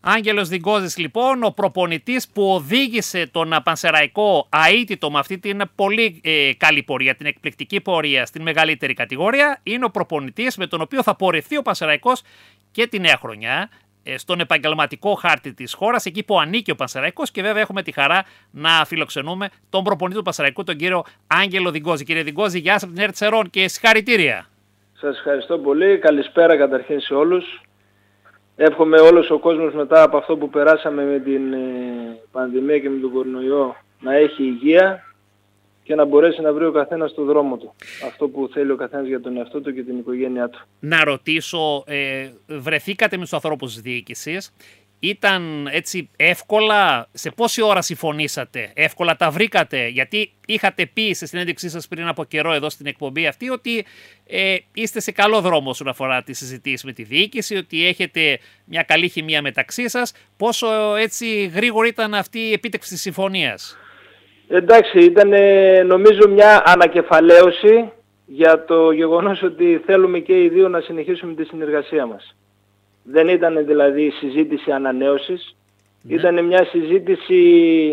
Άγγελος Διγκόζης λοιπόν, ο προπονητής που οδήγησε τον Πανσεραϊκό αίτητο με αυτή την πολύ καλή πορεία, την εκπληκτική πορεία στην μεγαλύτερη κατηγορία, είναι ο προπονητής με τον οποίο θα πορευθεί ο Πανσεραϊκός και τη νέα χρονιά στον επαγγελματικό χάρτη της χώρας, εκεί που ανήκει ο Πανσεραϊκός, και βέβαια έχουμε τη χαρά να φιλοξενούμε τον προπονητή του Πανσεραϊκού, τον κύριο Άγγελο Διγκόζη. Κύριε Διγκόζη, γεια σας από την ΕΡΤ Σερών και συγχαρητήρια. Σας ευχαριστώ πολύ. Καλησπέρα καταρχήν σε όλους. Εύχομαι όλος ο κόσμος μετά από αυτό που περάσαμε με την πανδημία και με τον κορονοϊό να έχει υγεία και να μπορέσει να βρει ο καθένας το δρόμο του. Αυτό που θέλει ο καθένας για τον εαυτό του και την οικογένειά του. Να ρωτήσω, βρεθήκατε με τους ανθρώπους της διοίκησης. Ήταν έτσι εύκολα, σε πόση ώρα συμφωνήσατε, εύκολα τα βρήκατε? Γιατί είχατε πει στη συνέντευξή σας πριν από καιρό εδώ στην εκπομπή αυτή ότι είστε σε καλό δρόμο όσον αφορά τις συζητήσεις με τη διοίκηση, ότι έχετε μια καλή χημεία μεταξύ σας. Πόσο έτσι γρήγορη ήταν αυτή η επίτευξη της συμφωνίας? Εντάξει, ήταν νομίζω μια ανακεφαλαίωση για το γεγονός ότι θέλουμε και οι δύο να συνεχίσουμε τη συνεργασία μας. Δεν ήταν δηλαδή συζήτηση ανανέωσης, ήταν μια συζήτηση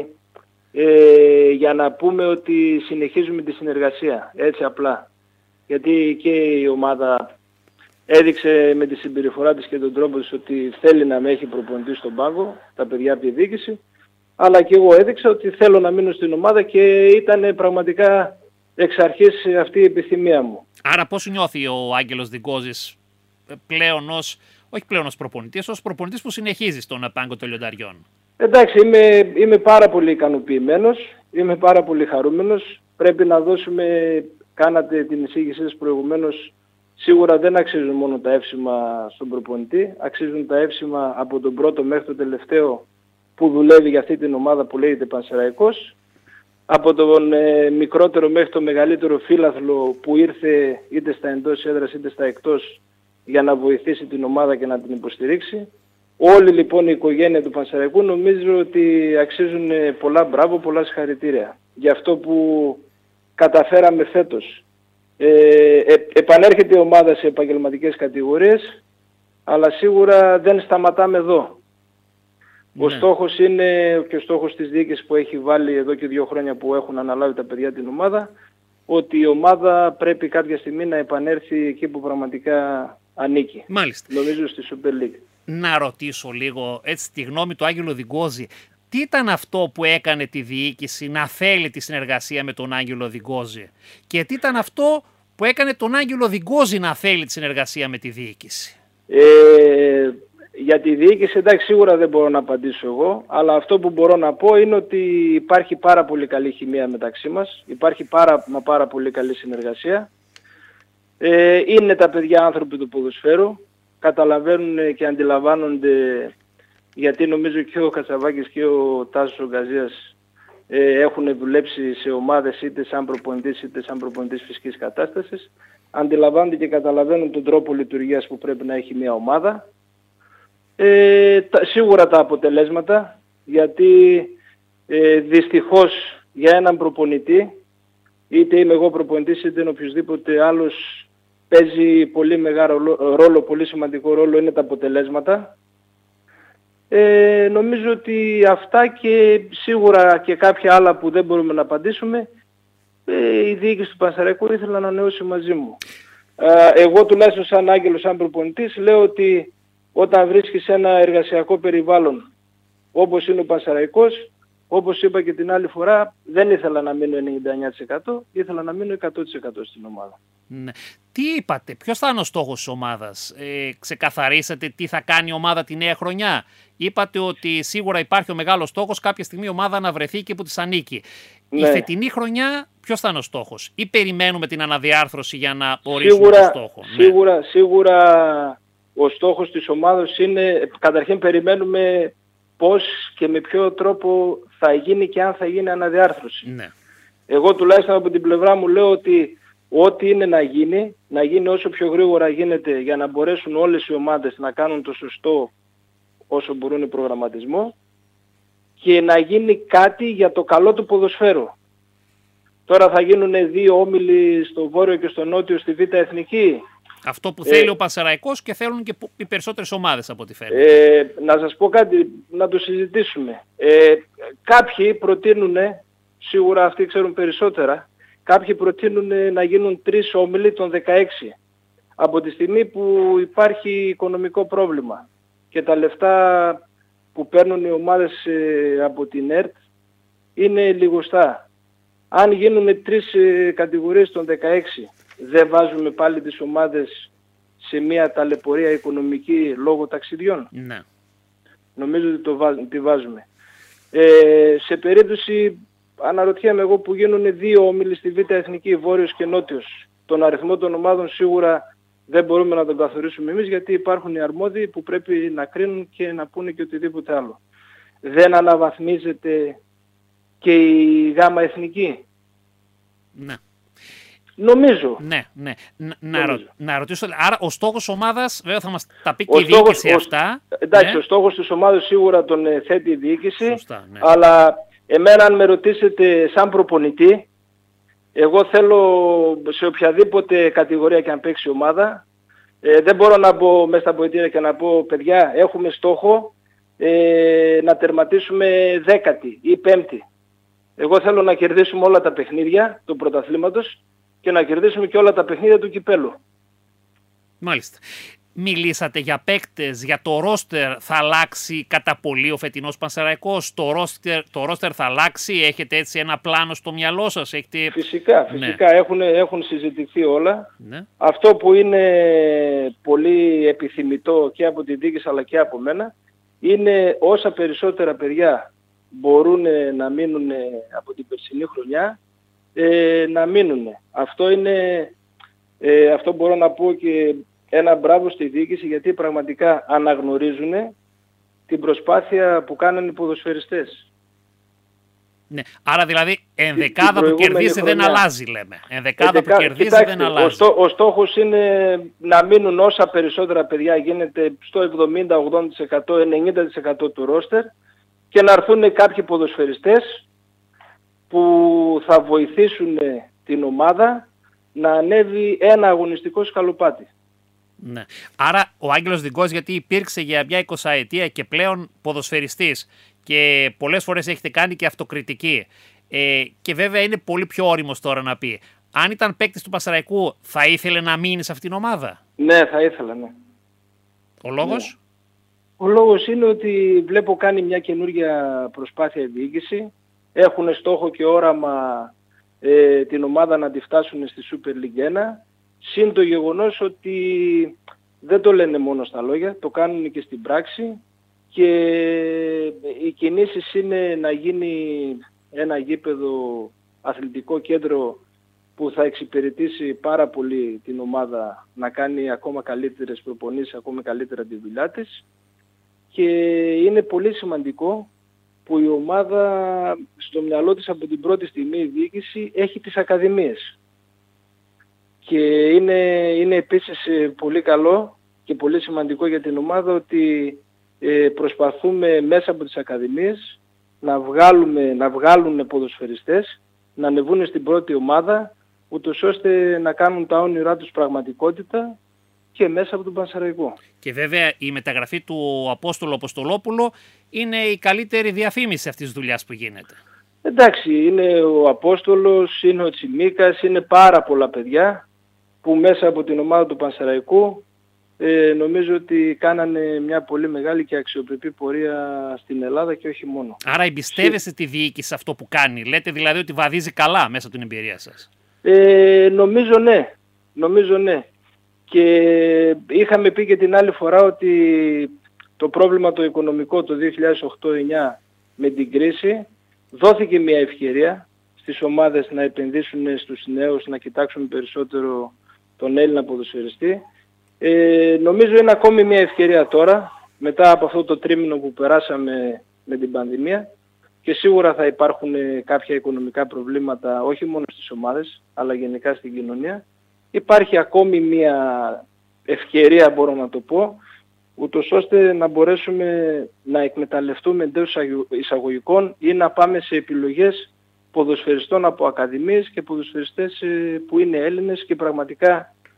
για να πούμε ότι συνεχίζουμε τη συνεργασία, έτσι απλά. Γιατί και η ομάδα έδειξε με τη συμπεριφορά της και τον τρόπο της ότι θέλει να με έχει προπονητή στον πάγκο, τα παιδιά από τη διοίκηση, αλλά και εγώ έδειξα ότι θέλω να μείνω στην ομάδα και ήταν πραγματικά εξ αρχής αυτή η επιθυμία μου. Άρα πώς νιώθει ο Άγγελος Διγκόζης πλέον όχι πλέον ως προπονητής, ως προπονητής που συνεχίζει στον πάγκο των Λιονταριών? Εντάξει, είμαι πάρα πολύ ικανοποιημένος, είμαι πάρα πολύ χαρούμενος. Πρέπει να δώσουμε, κάνατε την εισήγησή σας προηγουμένως, σίγουρα δεν αξίζουν μόνο τα εύσημα στον προπονητή, αξίζουν τα εύσημα από τον πρώτο μέχρι τον τελευταίο που δουλεύει για αυτή την ομάδα που λέγεται Πανσεραϊκός, από τον μικρότερο μέχρι το μεγαλύτερο φύλαθλο που ήρθε είτε στα εντός έδρας είτε στα εκτός για να βοηθήσει την ομάδα και να την υποστηρίξει. Όλοι λοιπόν η οικογένεια του Πανσεραϊκού νομίζω ότι αξίζουν πολλά μπράβο, πολλά συγχαρητήρια για αυτό που καταφέραμε φέτος. Επανέρχεται η ομάδα σε επαγγελματικές κατηγορίες, αλλά σίγουρα δεν σταματάμε εδώ. Ναι. Ο στόχος είναι και ο στόχος της διοίκησης που έχει βάλει εδώ και 2 χρόνια που έχουν αναλάβει τα παιδιά την ομάδα, ότι η ομάδα πρέπει κάποια στιγμή να επανέλθει εκεί που πραγματικά ανήκει. Μάλιστα. Νομίζω στη Super League. Να ρωτήσω λίγο έτσι τη γνώμη του Άγγελο Διγκόζη. Τι ήταν αυτό που έκανε τη διοίκηση να θέλει τη συνεργασία με τον Άγγελο Διγκόζη και τι ήταν αυτό που έκανε τον Άγγελο Διγκόζη να θέλει τη συνεργασία με τη διοίκηση? Για τη διοίκηση, εντάξει, σίγουρα δεν μπορώ να απαντήσω εγώ, αλλά αυτό που μπορώ να πω είναι ότι υπάρχει πάρα πολύ καλή χημεία μεταξύ μας, υπάρχει πάρα πολύ καλή συνεργασία. Είναι τα παιδιά άνθρωποι του ποδοσφαίρου, καταλαβαίνουν και αντιλαμβάνονται, γιατί νομίζω και ο Κατσαβάκης και ο Τάσος ο Γκαζίας έχουν δουλέψει σε ομάδες είτε σαν προπονητής είτε σαν προπονητής φυσικής κατάστασης. Αντιλαμβάνονται και καταλαβαίνουν τον τρόπο λειτουργίας που πρέπει να έχει μια ομάδα. Σίγουρα τα αποτελέσματα, γιατί δυστυχώς για έναν προπονητή, είτε είμαι εγώ προπονητής είτε είναι οποιοδήποτε άλλος, παίζει πολύ μεγάλο ρόλο, πολύ σημαντικό ρόλο είναι τα αποτελέσματα. Νομίζω ότι αυτά και σίγουρα και κάποια άλλα που δεν μπορούμε να απαντήσουμε, η διοίκηση του Πανσεραϊκού ήθελε να ανανεώσει μαζί μου. Εγώ τουλάχιστον σαν Άγγελος, σαν προπονητής, λέω ότι όταν βρίσκεις ένα εργασιακό περιβάλλον όπως είναι ο Πανσεραϊκός, όπως είπα και την άλλη φορά, δεν ήθελα να μείνω 99%, ήθελα να μείνω 100% στην ομάδα. Ναι. Τι είπατε, ποιος θα είναι ο στόχος της ομάδας? Ξεκαθαρίσατε τι θα κάνει η ομάδα τη νέα χρονιά? Είπατε ότι σίγουρα υπάρχει ο μεγάλος στόχος κάποια στιγμή η ομάδα να βρεθεί και που της ανήκει. Ναι. Η φετινή χρονιά ποιος θα είναι ο στόχος? Ή περιμένουμε την αναδιάρθρωση για να ορίσουμε τον στόχο? Σίγουρα ο στόχος της ομάδας είναι, καταρχήν περιμένουμε πώς και με ποιο τρόπο θα γίνει και αν θα γίνει αναδιάρθρωση. Ναι. Εγώ τουλάχιστον από την πλευρά μου λέω ότι ό,τι είναι να γίνει όσο πιο γρήγορα γίνεται για να μπορέσουν όλες οι ομάδες να κάνουν το σωστό όσο μπορούν προγραμματισμό και να γίνει κάτι για το καλό του ποδοσφαίρου. Τώρα θα γίνουν 2 όμιλοι στο βόρειο και στο νότιο στη Β' Εθνική. Αυτό που θέλει ο Πανσεραϊκός και θέλουν και οι περισσότερες ομάδες από ό,τι φαίνεται. Να σας πω κάτι, να το συζητήσουμε. Κάποιοι προτείνουν, σίγουρα αυτοί ξέρουν περισσότερα, κάποιοι προτείνουν να γίνουν 3 όμιλοι των 16. Από τη στιγμή που υπάρχει οικονομικό πρόβλημα και τα λεφτά που παίρνουν οι ομάδες από την ΕΡΤ είναι λιγοστά. Αν γίνουν 3 κατηγορίες των 16, δεν βάζουμε πάλι τις ομάδες σε μια ταλαιπωρία οικονομική λόγω ταξιδιών? Ναι. Νομίζω ότι τη βάζουμε. Σε περίπτωση, αναρωτιέμαι εγώ, που γίνουν 2 όμιλοι στη Β' Εθνική, Βόρειος και Νότιος, τον αριθμό των ομάδων σίγουρα δεν μπορούμε να τον καθορίσουμε εμείς, γιατί υπάρχουν οι αρμόδιοι που πρέπει να κρίνουν και να πούνε και οτιδήποτε άλλο. Δεν αναβαθμίζεται και η Γ' Εθνική? Ναι. Νομίζω. Ναι. Να ρωτήσω, άρα ο στόχος ομάδας, βέβαια θα μας τα πει και η διοίκηση αυτά. Εντάξει, ο στόχος της ομάδας σίγουρα τον θέτει η διοίκηση. Σωστά, ναι. Αλλά εμένα, αν με ρωτήσετε σαν προπονητή, εγώ θέλω σε οποιαδήποτε κατηγορία και αν παίξει η ομάδα, δεν μπορώ να μπω μέσα στα ποητήρια και να πω, παιδιά, έχουμε στόχο να τερματίσουμε 10η ή 5η. Εγώ θέλω να κερδίσουμε όλα τα παιχνίδια του πρωταθλήματος και να κερδίσουμε και όλα τα παιχνίδια του κυπέλου. Μάλιστα. Μιλήσατε για παίκτες, για το ρόστερ, θα αλλάξει κατά πολύ ο φετινός Πανσεραϊκός? Το ρόστερ θα αλλάξει, έχετε έτσι ένα πλάνο στο μυαλό σας? Έχετε... Φυσικά. Έχουν συζητηθεί όλα. Ναι. Αυτό που είναι πολύ επιθυμητό και από την διοίκηση αλλά και από μένα, είναι όσα περισσότερα παιδιά μπορούν να μείνουν από την περσινή χρονιά, να μείνουν. Αυτό μπορώ να πω και ένα μπράβο στη διοίκηση, γιατί πραγματικά αναγνωρίζουν την προσπάθεια που κάνουν οι ποδοσφαιριστές. Ναι. Άρα δηλαδή ενδεκάδα που κερδίζει δεν αλλάζει, λέμε. Ενδεκάδα που κερδίζει δεν αλλάζει. Ο στόχος είναι να μείνουν όσα περισσότερα παιδιά γίνεται στο 70, 80%, 90% του ρόστερ και να έρθουν κάποιοι ποδοσφαιριστές που θα βοηθήσουν την ομάδα να ανέβει ένα αγωνιστικό σκαλοπάτι. Ναι. Άρα ο Άγγελος Δικός, γιατί υπήρξε για μια 20ετία και πλέον ποδοσφαιριστής και πολλές φορές έχετε κάνει και αυτοκριτική και βέβαια είναι πολύ πιο όριμος τώρα να πει, αν ήταν παίκτης του Πανσεραϊκού θα ήθελε να μείνει σε αυτήν την ομάδα? Ναι, θα ήθελα, ναι. Ο λόγος? Ναι. Ο λόγος είναι ότι βλέπω κάνει μια καινούργια προσπάθεια η διοίκηση. Έχουν στόχο και όραμα την ομάδα να τη φτάσουν στη Super League 1. Συν το γεγονός ότι δεν το λένε μόνο στα λόγια, το κάνουν και στην πράξη και οι κινήσεις είναι να γίνει ένα γήπεδο, αθλητικό κέντρο που θα εξυπηρετήσει πάρα πολύ την ομάδα να κάνει ακόμα καλύτερες προπονήσεις, ακόμα καλύτερα τη δουλειά της, και είναι πολύ σημαντικό που η ομάδα στο μυαλό της από την πρώτη στιγμή, η διοίκηση, έχει τις ακαδημίες. Και είναι επίσης πολύ καλό και πολύ σημαντικό για την ομάδα ότι προσπαθούμε μέσα από τις ακαδημίες να βγάλουν ποδοσφαιριστές, να ανεβούν στην πρώτη ομάδα, ούτως ώστε να κάνουν τα όνειρά τους πραγματικότητα και μέσα από τον Πανσεραϊκό. Και βέβαια η μεταγραφή του Απόστολου Αποστολόπουλου είναι η καλύτερη διαφήμιση αυτής της δουλειάς που γίνεται. Εντάξει, είναι ο Απόστολος, είναι ο Τσιμίκας, είναι πάρα πολλά παιδιά που μέσα από την ομάδα του Πανσεραϊκού νομίζω ότι κάνανε μια πολύ μεγάλη και αξιοπρεπή πορεία στην Ελλάδα και όχι μόνο. Άρα εμπιστεύεστε τη διοίκηση αυτό που κάνει? Λέτε δηλαδή ότι βαδίζει καλά μέσα από την εμπειρία σας? Νομίζω ναι. Και είχαμε πει και την άλλη φορά ότι το πρόβλημα το οικονομικό το 2008-2009 με την κρίση δόθηκε μια ευκαιρία στις ομάδες να επενδύσουν στους νέους, να κοιτάξουν περισσότερο τον Έλληνα ποδοσφαιριστή. Νομίζω είναι ακόμη μια ευκαιρία τώρα, μετά από αυτό το τρίμηνο που περάσαμε με την πανδημία, και σίγουρα θα υπάρχουν κάποια οικονομικά προβλήματα όχι μόνο στις ομάδες, αλλά γενικά στην κοινωνία. Υπάρχει ακόμη μια ευκαιρία, μπορώ να το πω, ούτως ώστε να μπορέσουμε να εκμεταλλευτούμε εντός εισαγωγικών ή να πάμε σε επιλογές ποδοσφαιριστών από ακαδημίες και ποδοσφαιριστές που είναι Έλληνες και πραγματικά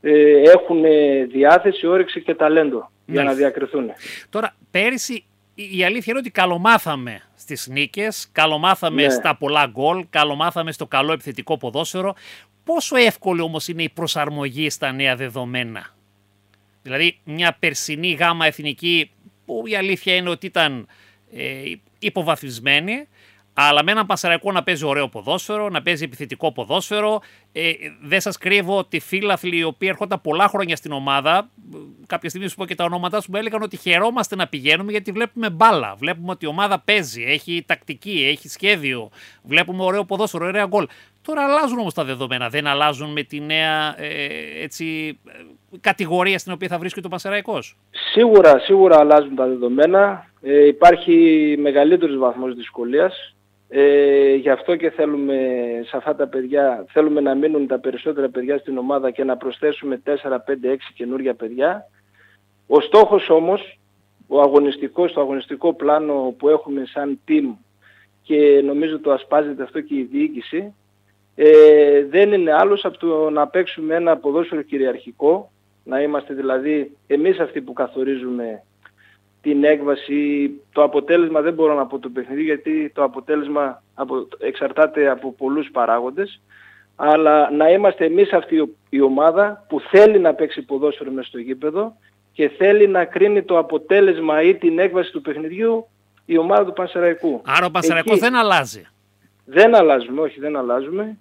έχουν διάθεση, όρεξη και ταλέντο για να διακριθούν. Τώρα, πέρυσι η αλήθεια είναι ότι καλομάθαμε στις νίκες, καλομάθαμε στα πολλά γκολ, καλομάθαμε στο καλό επιθετικό ποδόσφαιρο. Πόσο εύκολη όμως είναι η προσαρμογή στα νέα δεδομένα? Δηλαδή, μια περσινή γάμα εθνική που η αλήθεια είναι ότι ήταν υποβαθμισμένη, αλλά με έναν Πανσεραϊκό να παίζει ωραίο ποδόσφαιρο, να παίζει επιθετικό ποδόσφαιρο. Δεν σας κρύβω ότι φίλαθλοι οι οποίοι έρχονταν πολλά χρόνια στην ομάδα, κάποια στιγμή σου πω και τα ονόματά σου, μου έλεγαν ότι χαιρόμαστε να πηγαίνουμε γιατί βλέπουμε μπάλα. Βλέπουμε ότι η ομάδα παίζει, έχει τακτική, έχει σχέδιο. Βλέπουμε ωραίο ποδόσφαιρο, ωραία γκολ. Τώρα αλλάζουν όμως τα δεδομένα. Δεν αλλάζουν με τη νέα κατηγορία στην οποία θα βρίσκεται ο Πανσεραϊκός? Σίγουρα αλλάζουν τα δεδομένα. Υπάρχει μεγαλύτερος βαθμός δυσκολίας. Γι' αυτό και θέλουμε σε αυτά τα παιδιά, θέλουμε να μείνουν τα περισσότερα παιδιά στην ομάδα και να προσθέσουμε 4, 5, 6 καινούργια παιδιά. Ο στόχος όμως, το αγωνιστικό πλάνο που έχουμε σαν team, και νομίζω το ασπάζεται αυτό και η διοίκηση, δεν είναι άλλος από το να παίξουμε ένα ποδόσφαιρο κυριαρχικό, να είμαστε δηλαδή εμείς αυτοί που καθορίζουμε την έκβαση. Το αποτέλεσμα δεν μπορώ να πω το παιχνίδι, γιατί το αποτέλεσμα εξαρτάται από πολλούς παράγοντες, αλλά να είμαστε εμείς αυτή η ομάδα που θέλει να παίξει ποδόσφαιρο μες στο γήπεδο και θέλει να κρίνει το αποτέλεσμα ή την έκβαση του παιχνιδιού η ομάδα του Πανσεραϊκού. Άρα ο Πανσεραϊκός δεν αλλάζει? Δεν αλλάζουμε, όχι, δεν αλλάζουμε.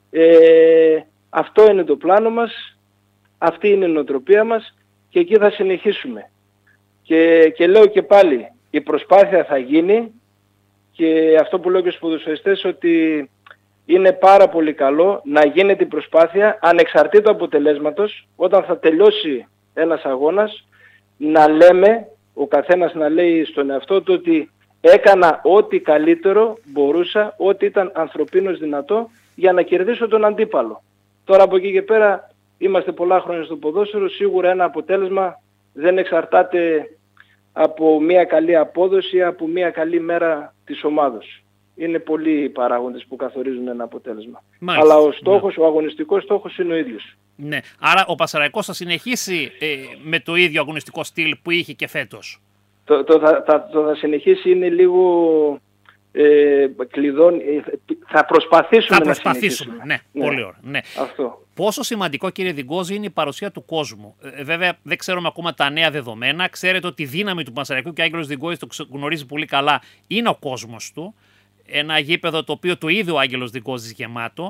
Αυτό είναι το πλάνο μας, αυτή είναι η νοοτροπία μας και εκεί θα συνεχίσουμε. Και λέω και πάλι, η προσπάθεια θα γίνει, και αυτό που λέω και στους ποδοσφαιριστές, ότι είναι πάρα πολύ καλό να γίνεται η προσπάθεια ανεξαρτήτου αποτελέσματος, όταν θα τελειώσει ένας αγώνας, να λέμε, ο καθένας να λέει στον εαυτό του ότι έκανα ό,τι καλύτερο μπορούσα, ό,τι ήταν ανθρωπίνως δυνατό για να κερδίσω τον αντίπαλο. Τώρα από εκεί και πέρα είμαστε πολλά χρόνια στο ποδόσφαιρο, σίγουρα ένα αποτέλεσμα δεν εξαρτάται από μια καλή απόδοση, από μια καλή μέρα της ομάδος. Είναι πολλοί οι παράγοντες που καθορίζουν ένα αποτέλεσμα. Μάλιστα. Αλλά ο αγωνιστικός στόχος είναι ο ίδιος. Ναι. Άρα ο Πανσεραϊκός θα συνεχίσει με το ίδιο αγωνιστικό στυλ που είχε και φέτος? Το θα συνεχίσει είναι λίγο κλειδών. Θα προσπαθήσουμε να συνεχίσουμε. Ναι, πολύ ωραία. Ναι. Αυτό. Πόσο σημαντικό, κύριε Διγκόζη, είναι η παρουσία του κόσμου? Βέβαια, δεν ξέρουμε ακόμα τα νέα δεδομένα. Ξέρετε ότι η δύναμη του Πανσεραϊκού, και ο Άγγελος Διγκόζης το γνωρίζει πολύ καλά, είναι ο κόσμος του. Ένα γήπεδο το οποίο το είδε ο Άγγελος Διγκόζης γεμάτο.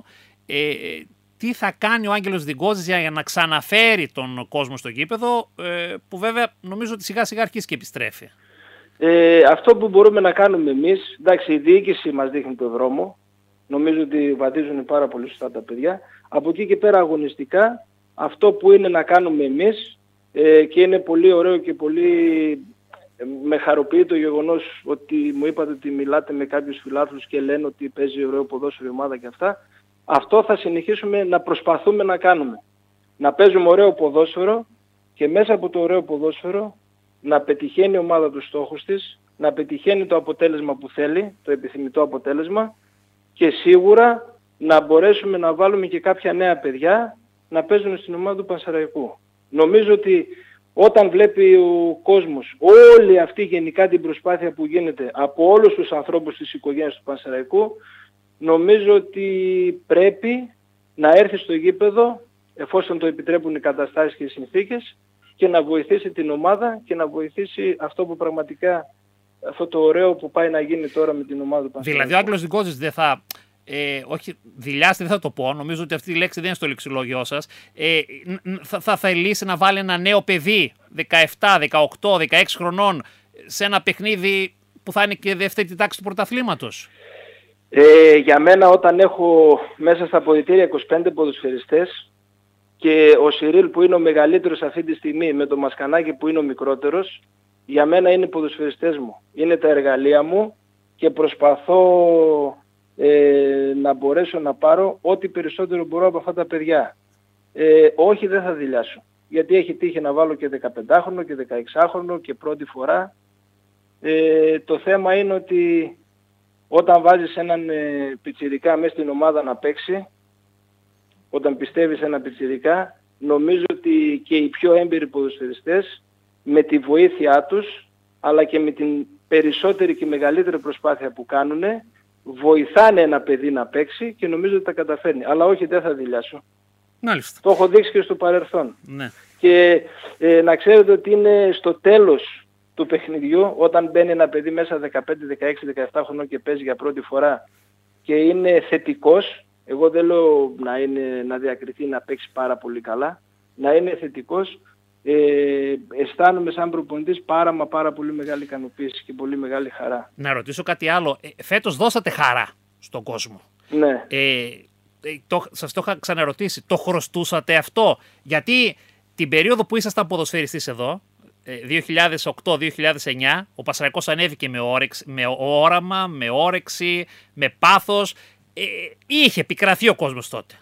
Τι θα κάνει ο Άγγελος Διγκόζης για να ξαναφέρει τον κόσμο στο γήπεδο, που βέβαια νομίζω ότι σιγά σιγά αρχίζει και επιστρέφει? Αυτό που μπορούμε να κάνουμε εμείς, εντάξει, η διοίκηση μας δείχνει το δρόμο. Νομίζω ότι βαδίζουν πάρα πολύ σωστά τα παιδιά. Από εκεί και πέρα αγωνιστικά, αυτό που είναι να κάνουμε εμείς, και είναι πολύ ωραίο και πολύ με χαροποιεί το γεγονός ότι μου είπατε ότι μιλάτε με κάποιους φιλάθλους και λένε ότι παίζει ωραίο ποδόσφαιρο η ομάδα και αυτά. Αυτό θα συνεχίσουμε να προσπαθούμε να κάνουμε. Να παίζουμε ωραίο ποδόσφαιρο και μέσα από το ωραίο ποδόσφαιρο να πετυχαίνει η ομάδα τους στόχους της, να πετυχαίνει το αποτέλεσμα που θέλει, το επιθυμητό αποτέλεσμα, και σίγουρα να μπορέσουμε να βάλουμε και κάποια νέα παιδιά να παίζουν στην ομάδα του Πανσεραϊκού. Νομίζω ότι όταν βλέπει ο κόσμος όλη αυτή γενικά την προσπάθεια που γίνεται από όλους τους ανθρώπους της οικογένειας του Πανσεραϊκού, νομίζω ότι πρέπει να έρθει στο γήπεδο, εφόσον το επιτρέπουν οι καταστάσεις και οι συνθήκες, και να βοηθήσει την ομάδα και να βοηθήσει αυτό που πραγματικά, αυτό το ωραίο που πάει να γίνει τώρα με την ομάδα του Πανσεραϊκού. Δηλαδή ο Άγγελος Διγκόζης δεν θα, όχι δειλιάστε, δεν θα το πω, νομίζω ότι αυτή η λέξη δεν είναι στο λεξιλόγιό σας, θα θελήσει να βάλει ένα νέο παιδί 17, 18, 16 χρονών σε ένα παιχνίδι που θα είναι και δεύτερη τάξη του πρωταθλήματος? Για μένα, όταν έχω μέσα στα αποδυτήρια 25 ποδοσφαιριστές και ο Σιρίλ που είναι ο μεγαλύτερος αυτή τη στιγμή με το Μασκανάκι που είναι ο μικρότερος, για μένα είναι οι ποδοσφαιριστές μου. Είναι τα εργαλεία μου και προσπαθώ να μπορέσω να πάρω ό,τι περισσότερο μπορώ από αυτά τα παιδιά. Όχι, δεν θα δειλιάσω. Γιατί έχει τύχει να βάλω και 15χρονο και 16χρονο και πρώτη φορά. Το θέμα είναι ότι όταν βάζεις έναν πιτσιρικά μέσα στην ομάδα να παίξει, όταν πιστεύεις ένα πιτσιρικά, νομίζω ότι και οι πιο έμπειροι ποδοσφαιριστές με τη βοήθειά τους, αλλά και με την περισσότερη και μεγαλύτερη προσπάθεια που κάνουν, βοηθάνε ένα παιδί να παίξει και νομίζω ότι τα καταφέρνει. Αλλά όχι, δεν θα δειλιάσω. Μάλιστα. Το έχω δείξει και στο παρελθόν. Ναι. Και να ξέρετε ότι είναι στο τέλος του παιχνιδιού, όταν μπαίνει ένα παιδί μέσα 15, 16, 17 χρονών και παίζει για πρώτη φορά και είναι θετικός, εγώ δεν λέω να διακριθεί να παίξει πάρα πολύ καλά, να είναι θετικός, αισθάνομαι σαν προπονητής πάρα πολύ μεγάλη ικανοποίηση και πολύ μεγάλη χαρά. Να ρωτήσω κάτι άλλο. Φέτος δώσατε χαρά στον κόσμο. Ναι. Σας το είχα ξαναρωτήσει. Το χρωστούσατε αυτό? Γιατί την περίοδο που ήσασταν ποδοσφαιριστής εδώ, 2008-2009, ο Πανσεραϊκός ανέβηκε με όραμα, με όρεξη, με πάθος. Είχε επικραθεί ο κόσμος τότε.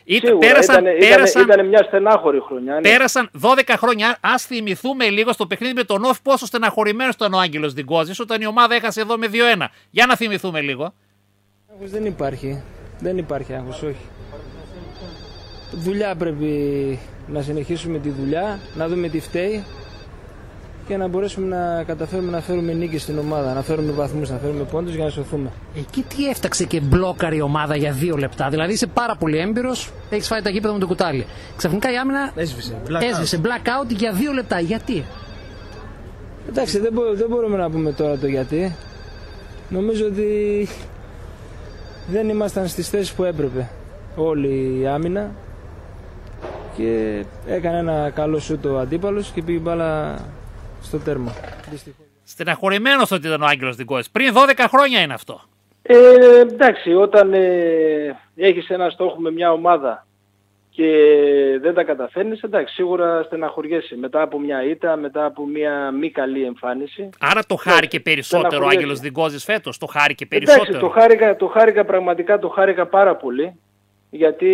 Ήταν μια στενάχωρη χρονιά. Ναι. Πέρασαν 12 χρόνια. Ας θυμηθούμε λίγο στο παιχνίδι με τον Όφη πόσο στεναχωρημένος ήταν ο Άγγελος Διγκόζης όταν η ομάδα έχασε εδώ με 2-1. Για να θυμηθούμε λίγο. Άγχος δεν υπάρχει. Δεν υπάρχει άγχος, όχι. Δουλειά πρέπει να συνεχίσουμε τη δουλειά, να δούμε τι φταίει και να μπορέσουμε να καταφέρουμε να φέρουμε νίκη στην ομάδα, να φέρουμε βαθμούς, να φέρουμε πόντους για να σωθούμε. Εκεί τι έφταξε και μπλόκαρε η ομάδα για 2 λεπτά? Δηλαδή είσαι πάρα πολύ έμπειρος, έχεις φάει τα γήπεδα με το κουτάλι. Ξαφνικά η άμυνα έσβησε blackout για 2 λεπτά. Γιατί? Εντάξει, δεν μπορούμε να πούμε τώρα το γιατί. Νομίζω ότι δεν ήμασταν στις θέσεις που έπρεπε όλη η άμυνα και έκανε ένα καλό σούτ ο αντίπαλος και πήγε μπάλα στο τέρμα. Στεναχωρημένος ότι ήταν ο Άγγελος Διγκόζης. Πριν 12 χρόνια είναι αυτό. Εντάξει, όταν έχεις ένα στόχο με μια ομάδα και δεν τα καταφέρνεις, εντάξει, σίγουρα στεναχωριέσαι μετά από μια ήττα, μετά από μια μη καλή εμφάνιση. Άρα το χάρηκε περισσότερο ο Άγγελος Διγκόζης φέτος? Το χάρηκε περισσότερο? Εντάξει, το χάρηκα πραγματικά, το χάρηκα πάρα πολύ, γιατί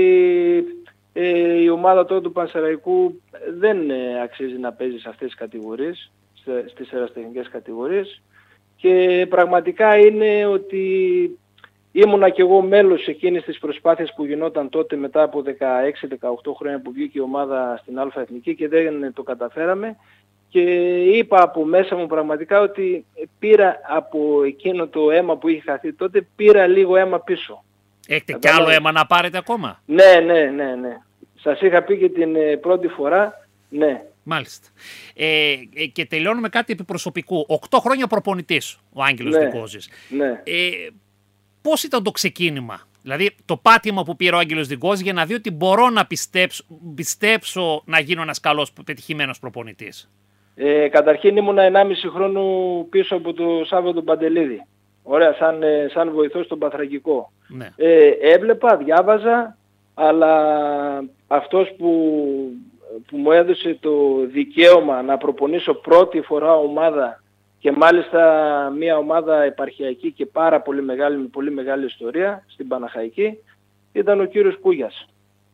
η ομάδα τώρα του Πανσεραϊκού δεν αξίζει να παίζει σε αυτές τις κατηγορίες, στις ερασιτεχνικές κατηγορίες, και πραγματικά είναι ότι ήμουνα κι εγώ μέλος εκείνης της προσπάθειας που γινόταν τότε μετά από 16-18 χρόνια που βγήκε η ομάδα στην Α' Εθνική και δεν το καταφέραμε, και είπα από μέσα μου πραγματικά ότι πήρα από εκείνο το αίμα που είχε χαθεί τότε, πήρα λίγο αίμα πίσω. Έχετε κι άλλο αίμα να πάρετε ακόμα? Ναι. Σας είχα πει και την πρώτη φορά, ναι. Μάλιστα. Και τελειώνουμε κάτι επί προσωπικού. 8 χρόνια προπονητής ο Άγγελος Διγκόζης. Ναι. Πώς ήταν το ξεκίνημα? Δηλαδή το πάτημα που πήρε ο Άγγελος Διγκόζης για να δει ότι μπορώ να πιστέψω να γίνω ένας καλός πετυχημένος προπονητής? Καταρχήν ήμουνα 1,5 χρόνο πίσω από το Σάββατο Παντελίδη. Ωραία, σαν βοηθός στον Παθρακικό. Ναι. Έβλεπα, διάβαζα, αλλά αυτός που μου έδωσε το δικαίωμα να προπονήσω πρώτη φορά ομάδα, και μάλιστα μια ομάδα επαρχιακή και πάρα πολύ μεγάλη, με πολύ μεγάλη ιστορία στην Παναχαϊκή, ήταν ο κύριος Κούγιας.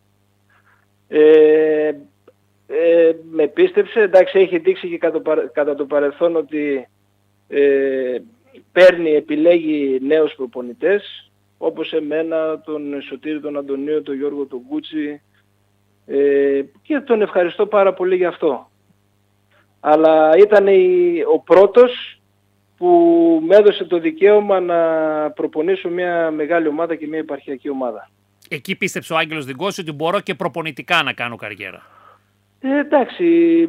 Με πίστεψε, εντάξει, έχει δείξει και κατά το παρελθόν ότι επιλέγει νέους προπονητές, όπως εμένα, τον Σωτήρη, τον Αντωνίου, τον Γιώργο, τον Κούτσι, και τον ευχαριστώ πάρα πολύ γι' αυτό. Αλλά ήταν ο πρώτος που με έδωσε το δικαίωμα να προπονήσω μια μεγάλη ομάδα και μια επαρχιακή ομάδα. Εκεί πίστεψε ο Άγγελος Διγκόζης ότι μπορώ και προπονητικά να κάνω καριέρα? Εντάξει,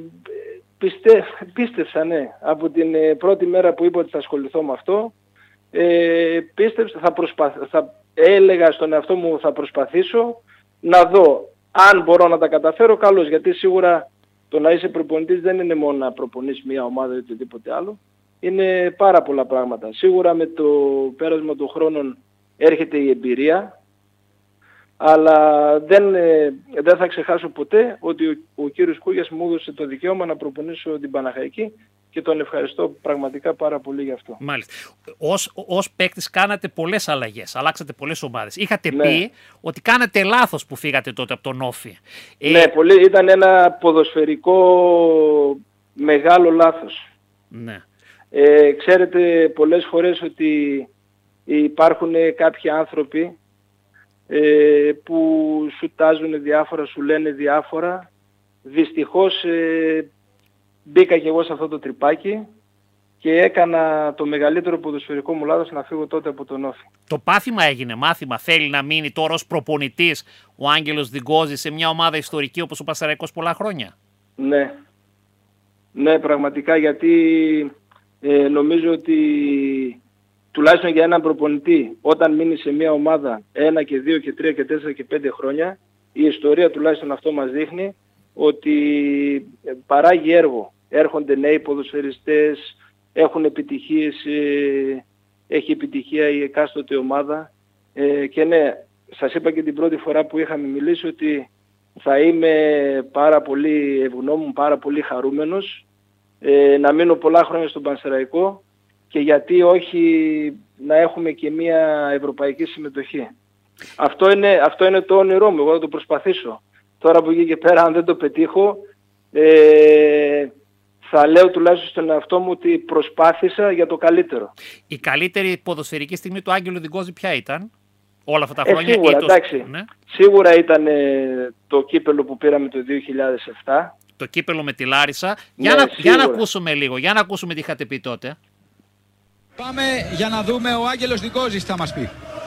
πίστεψα, ναι. Από την πρώτη μέρα που είπα ότι θα ασχοληθώ με αυτό, πίστεψα, θα έλεγα στον εαυτό μου θα προσπαθήσω να δω αν μπορώ να τα καταφέρω, καλώς, γιατί σίγουρα το να είσαι προπονητής δεν είναι μόνο να προπονείς μια ομάδα ή οτιδήποτε άλλο. Είναι πάρα πολλά πράγματα. Σίγουρα με το πέρασμα των χρόνων έρχεται η εμπειρία, αλλά δεν θα ξεχάσω ποτέ ότι ο κύριος Κούγιας μου έδωσε το δικαίωμα να προπονήσω την Παναχαϊκή και τον ευχαριστώ πραγματικά πάρα πολύ γι' αυτό. Μάλιστα. Ως παίκτης κάνατε πολλές αλλαγές, αλλάξατε πολλές ομάδες. Είχατε πει ότι κάνατε λάθος που φύγατε τότε από τον Όφη. Ναι, ήταν ένα ποδοσφαιρικό μεγάλο λάθος. Ναι. Ξέρετε πολλές φορές ότι υπάρχουν κάποιοι άνθρωποι που σου τάζουν διάφορα, σου λένε διάφορα δυστυχώς μπήκα και εγώ σε αυτό το τρυπάκι και έκανα το μεγαλύτερο ποδοσφαιρικό μου λάθος να φύγω τότε από τον Όφη. Το πάθημα έγινε μάθημα. Θέλει να μείνει τώρα ως προπονητής ο Άγγελος Διγκόζης σε μια ομάδα ιστορική όπως ο Πανσεραϊκός πολλά χρόνια? Ναι. Ναι, πραγματικά, γιατί νομίζω ότι τουλάχιστον για έναν προπονητή, όταν μείνει σε μια ομάδα 1 και 2 και 3 και 4 και 5 χρόνια, η ιστορία τουλάχιστον αυτό μας δείχνει ότι παράγει έργο. Έρχονται νέοι ποδοσφαιριστές, έχουν επιτυχίες, έχει επιτυχία η εκάστοτε ομάδα και ναι, σας είπα και την πρώτη φορά που είχαμε μιλήσει ότι θα είμαι πάρα πολύ ευγνώμων, πάρα πολύ χαρούμενος να μείνω πολλά χρόνια στον Πανσεραϊκό και γιατί όχι να έχουμε και μια ευρωπαϊκή συμμετοχή. Αυτό είναι το όνειρό μου, εγώ θα το προσπαθήσω. Τώρα που εκεί πέρα αν δεν το πετύχω θα λέω τουλάχιστον στον εαυτό μου ότι προσπάθησα για το καλύτερο. Η καλύτερη ποδοσφαιρική στιγμή του Άγγελου Διγκόζη ποια ήταν όλα αυτά τα χρόνια? Σίγουρα, εντάξει. Ναι. Σίγουρα ήταν το κύπελο που πήραμε το 2007. Το κύπελο με τη Λάρισα. Ναι, για να ακούσουμε λίγο, για να ακούσουμε τι είχατε πει τότε. Πάμε για να δούμε ο Άγγελος Διγκόζης θα μας πει.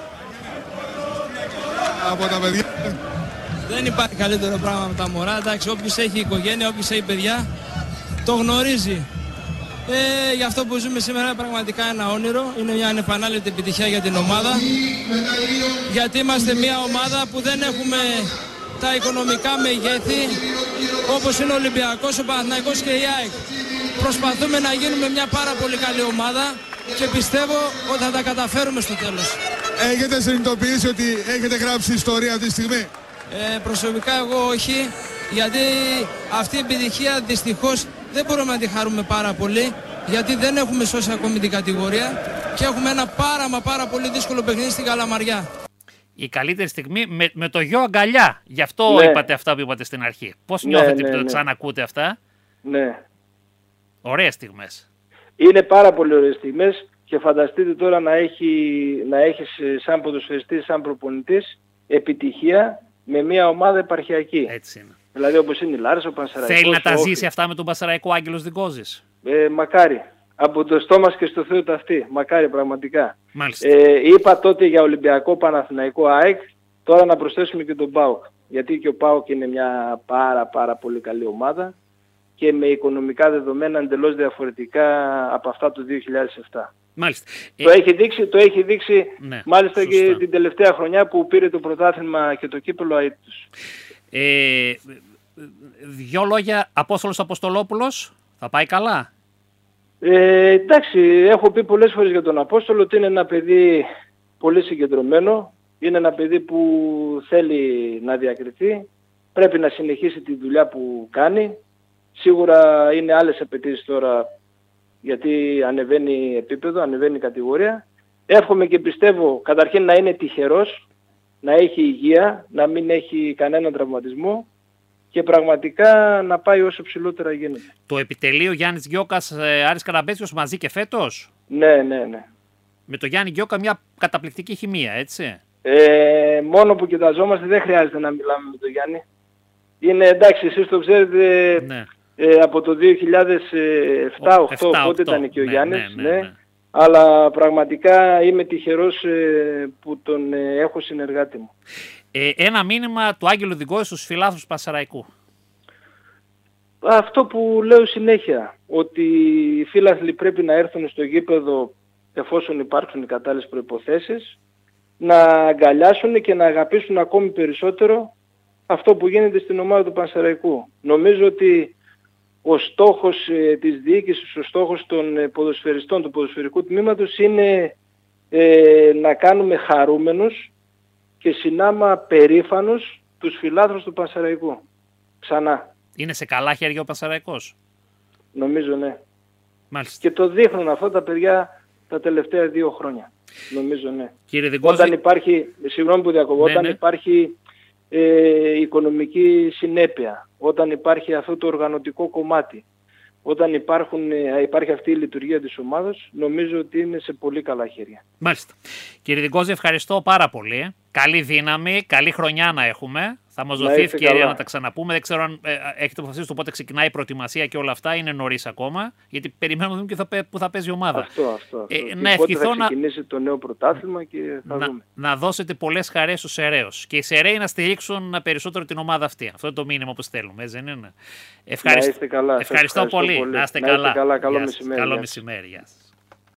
Από τα παιδιά. Δεν υπάρχει καλύτερο πράγμα με τα μωρά. Εντάξει, όποιος έχει οικογένεια, όποιος έχει παιδιά, το γνωρίζει. Γι' αυτό που ζούμε σήμερα είναι πραγματικά ένα όνειρο. Είναι μια ανεπανάληπτη επιτυχία για την ομάδα. Γιατί είμαστε μια ομάδα που δεν έχουμε τα οικονομικά μεγέθη όπως είναι ο Ολυμπιακός, ο Παναθηναϊκός και η ΑΕΚ. Προσπαθούμε να γίνουμε μια πάρα πολύ καλή ομάδα και πιστεύω ότι θα τα καταφέρουμε στο τέλος. Έχετε συνειδητοποιήσει ότι έχετε γράψει ιστορία αυτή τη στιγμή? Προσωπικά εγώ όχι, γιατί αυτή η επιτυχία δυστυχώς δεν μπορούμε να τη χαρούμε πάρα πολύ, γιατί δεν έχουμε σώσει ακόμη την κατηγορία και έχουμε ένα πάρα πολύ δύσκολο παιχνίδι στην Καλαμαριά. Η καλύτερη στιγμή με το γιο αγκαλιά. Γι' αυτό Ναι. είπατε αυτά που είπατε στην αρχή. Πώς νιώθετε ναι, που ναι. ξανακούτε αυτά? Ναι. Ωραίες στιγμές. Είναι πάρα πολύ ωραίες στιγμές και φανταστείτε τώρα να έχεις σαν ποδοσφαιριστής, σαν προπονητής επιτυχία με μια ομάδα επαρχιακή. Έτσι είναι. Δηλαδή όπως είναι η Λάρισα, ο Πανσεραϊκός. Θέλει να τα ο Όφης. ζήσει αυτά με τον Πανσεραϊκό ο Άγγελος Διγκόζης? Μακάρι. Από το στόμα και στο Θεό τα αυτή. Μακάρι πραγματικά. Μάλιστα. Είπα τότε για Ολυμπιακό, Παναθηναϊκό, ΑΕΚ. Τώρα να προσθέσουμε και τον ΠΑΟΚ. Γιατί και ο ΠΑΟΚ είναι μια πάρα πολύ καλή ομάδα και με οικονομικά δεδομένα εντελώς διαφορετικά από αυτά του 2007. Μάλιστα. Το έχει δείξει Ναι, μάλιστα σωστά. και την τελευταία χρονιά που πήρε το πρωτάθλημα και το κύπελο αίτητος. Δυο λόγια, Απόστολος Αποστολόπουλος, θα πάει καλά? Εντάξει, έχω πει πολλές φορές για τον Απόστολο ότι είναι ένα παιδί πολύ συγκεντρωμένο, είναι ένα παιδί που θέλει να διακριθεί, πρέπει να συνεχίσει τη δουλειά που κάνει. Σίγουρα είναι άλλες απαιτήσεις τώρα γιατί ανεβαίνει επίπεδο, ανεβαίνει κατηγορία. Εύχομαι και πιστεύω καταρχήν να είναι τυχερός, να έχει υγεία, να μην έχει κανέναν τραυματισμό και πραγματικά να πάει όσο ψηλότερα γίνεται. Το επιτελείο Γιάννης Γκιόκας, Άρης Καραμπέτσιος μαζί και φέτος? Ναι. Με το Γιάννη Γκιόκα μια καταπληκτική χημεία, έτσι? Μόνο που κοιταζόμαστε δεν χρειάζεται να μιλάμε με τον Γιάννη. Είναι εντάξει, εσείς το ξέρετε, Ναι. Από το 2007-2008 πότε ήταν και ο Γιάννης. Ναι. Αλλά πραγματικά είμαι τυχερός που τον έχω συνεργάτη μου. Ένα μήνυμα του Άγγελου Διγκόζη στους φιλάθλους Πανσεραϊκού. Αυτό που λέω συνέχεια, ότι οι φίλαθλοι πρέπει να έρθουν στο γήπεδο εφόσον υπάρξουν οι κατάλληλες προϋποθέσεις, να αγκαλιάσουν και να αγαπήσουν ακόμη περισσότερο αυτό που γίνεται στην ομάδα του Πανσεραϊκού. Νομίζω ότι ο στόχος της διοίκησης, ο στόχος των ποδοσφαιριστών του ποδοσφαιρικού τμήματος είναι να κάνουμε χαρούμενους και συνάμα περήφανους τους φιλάθλους του Πανσεραϊκού. Ξανά. Είναι σε καλά χέρια ο Πανσεραϊκός? Νομίζω ναι. Μάλιστα. Και το δείχνουν αυτά τα παιδιά τα τελευταία 2 χρόνια. Νομίζω ναι. Κύριε Διγκόζη, Όταν υπάρχει, συγγνώμη που διακοπώ, όταν υπάρχει οικονομική συνέπεια, όταν υπάρχει αυτό το οργανωτικό κομμάτι, όταν υπάρχει αυτή η λειτουργία της ομάδας, νομίζω ότι είναι σε πολύ καλά χέρια. Μάλιστα. Κύριε Διγκόζη, ευχαριστώ πάρα πολύ. Καλή δύναμη, καλή χρονιά να έχουμε. Θα μας δοθεί ευκαιρία να τα ξαναπούμε. Δεν ξέρω αν έχετε αποφασίσει το πότε ξεκινάει η προετοιμασία και όλα αυτά. Είναι νωρίς ακόμα. Γιατί περιμένουμε να δούμε και πού θα παίζει η ομάδα. Αυτό. Να ευχηθώ θα ξεκινήσει το νέο πρωτάθλημα και θα δούμε. Να δώσετε πολλές χαρές στους Σεραίους. Και οι Σεραίοι να στηρίξουν περισσότερο την ομάδα αυτή. Αυτό είναι το μήνυμα που στέλνουμε. Δεν είναι. Ευχαριστώ πολύ. Να είστε καλά. Καλό μεσημέρι. Καλό μεσημέρι. Γεια σας.